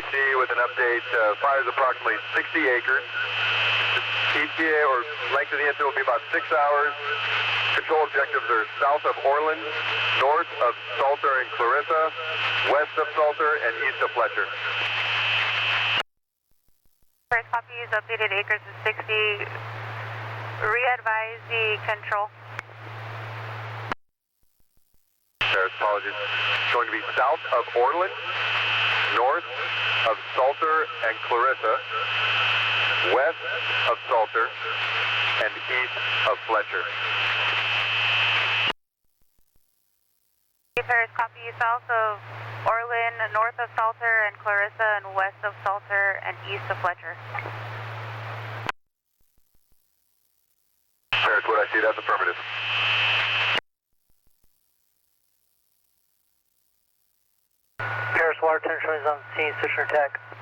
see with an update. Fire is approximately 60 acres. ETA or length of the incident will be about 6 hours. Control objectives are south of Orland, north of Salter and Clarissa, west of Salter, and east of Fletcher. First copy is updated acres is 60. Re-advise the control. There's apologies. It's going to be south of Orland, north of Salter and Clarissa, west of Salter, and east of Fletcher. Paris, copy south of Orland, north of Salter and Clarissa, and west of Salter and east of Fletcher. Paris, what I see, that's affirmative. Paris, water tension is on scene, Citrus Tech.